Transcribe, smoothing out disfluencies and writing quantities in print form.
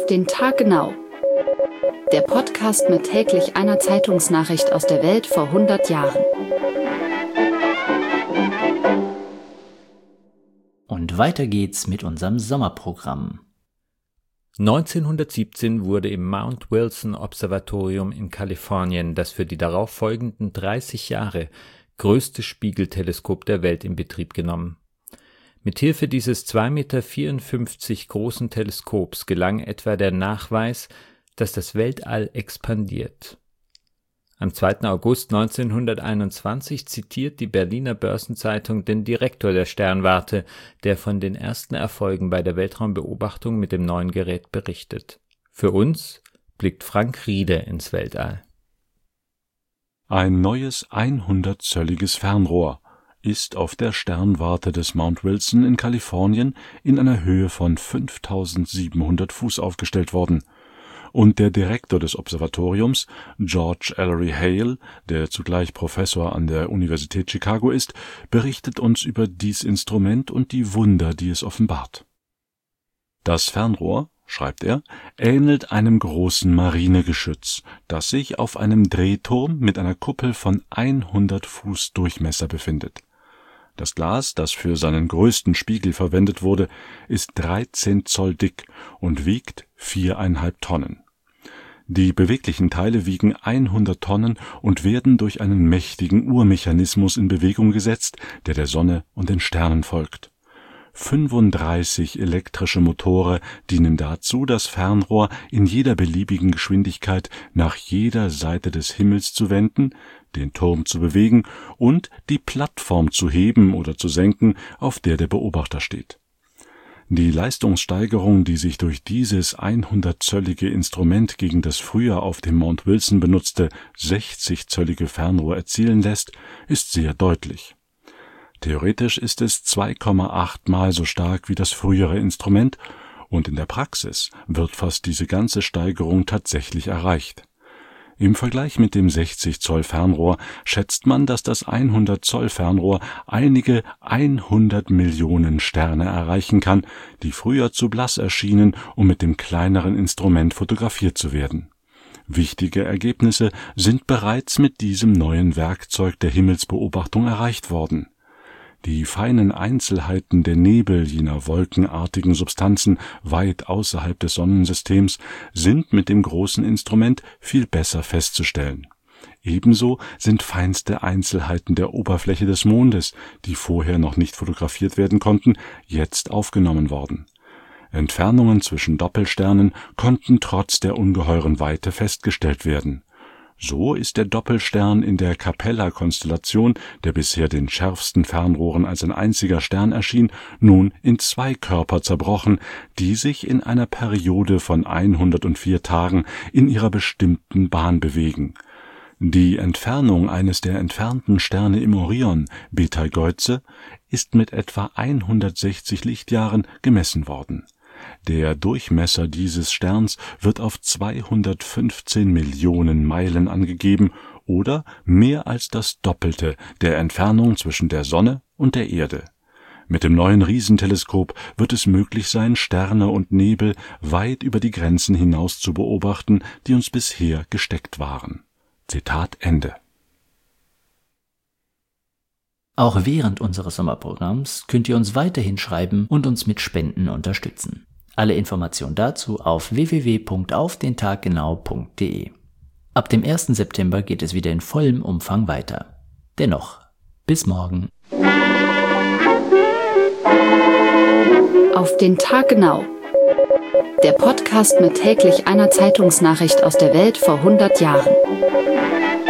den Tag genau. Der Podcast mit täglich einer Zeitungsnachricht aus der Welt vor 100 Jahren. Und weiter geht's mit unserem Sommerprogramm. 1917 wurde im Mount Wilson Observatorium in Kalifornien das für die darauffolgenden 30 Jahre größte Spiegelteleskop der Welt in Betrieb genommen. Mithilfe dieses 2,54 Meter großen Teleskops gelang etwa der Nachweis, dass das Weltall expandiert. Am 2. August 1921 zitiert die Berliner Börsenzeitung den Direktor der Sternwarte, der von den ersten Erfolgen bei der Weltraumbeobachtung mit dem neuen Gerät berichtet. Für uns blickt Frank Riede ins Weltall. Ein neues 100-zölliges Fernrohr ist auf der Sternwarte des Mount Wilson in Kalifornien in einer Höhe von 5.700 Fuß aufgestellt worden. Und der Direktor des Observatoriums, George Ellery Hale, der zugleich Professor an der Universität Chicago ist, berichtet uns über dies Instrument und die Wunder, die es offenbart. Das Fernrohr, schreibt er, ähnelt einem großen Marinegeschütz, das sich auf einem Drehturm mit einer Kuppel von 100 Fuß Durchmesser befindet. Das Glas, das für seinen größten Spiegel verwendet wurde, ist 13 Zoll dick und wiegt 4,5 Tonnen. Die beweglichen Teile wiegen 100 Tonnen und werden durch einen mächtigen Uhrmechanismus in Bewegung gesetzt, der der Sonne und den Sternen folgt. 35 elektrische Motore dienen dazu, das Fernrohr in jeder beliebigen Geschwindigkeit nach jeder Seite des Himmels zu wenden, den Turm zu bewegen und die Plattform zu heben oder zu senken, auf der der Beobachter steht. Die Leistungssteigerung, die sich durch dieses 100-zöllige Instrument gegen das früher auf dem Mount Wilson benutzte 60-zöllige Fernrohr erzielen lässt, ist sehr deutlich. Theoretisch ist es 2,8 Mal so stark wie das frühere Instrument und in der Praxis wird fast diese ganze Steigerung tatsächlich erreicht. Im Vergleich mit dem 60-Zoll-Fernrohr schätzt man, dass das 100-Zoll-Fernrohr einige 100 Millionen Sterne erreichen kann, die früher zu blass erschienen, um mit dem kleineren Instrument fotografiert zu werden. Wichtige Ergebnisse sind bereits mit diesem neuen Werkzeug der Himmelsbeobachtung erreicht worden. Die feinen Einzelheiten der Nebel jener wolkenartigen Substanzen weit außerhalb des Sonnensystems sind mit dem großen Instrument viel besser festzustellen. Ebenso sind feinste Einzelheiten der Oberfläche des Mondes, die vorher noch nicht fotografiert werden konnten, jetzt aufgenommen worden. Entfernungen zwischen Doppelsternen konnten trotz der ungeheuren Weite festgestellt werden. So ist der Doppelstern in der Capella-Konstellation, der bisher den schärfsten Fernrohren als ein einziger Stern erschien, nun in 2 Körper zerbrochen, die sich in einer Periode von 104 Tagen in ihrer bestimmten Bahn bewegen. Die Entfernung eines der entfernten Sterne im Orion, Betelgeuse, ist mit etwa 160 Lichtjahren gemessen worden. Der Durchmesser dieses Sterns wird auf 215 Millionen Meilen angegeben oder mehr als das Doppelte der Entfernung zwischen der Sonne und der Erde. Mit dem neuen Riesenteleskop wird es möglich sein, Sterne und Nebel weit über die Grenzen hinaus zu beobachten, die uns bisher gesteckt waren. Zitat Ende. Auch während unseres Sommerprogramms könnt ihr uns weiterhin schreiben und uns mit Spenden unterstützen. Alle Informationen dazu auf www.aufdentaggenau.de. Ab dem 1. September geht es wieder in vollem Umfang weiter. Dennoch, bis morgen. Auf den Tag genau. Der Podcast mit täglich einer Zeitungsnachricht aus der Welt vor 100 Jahren.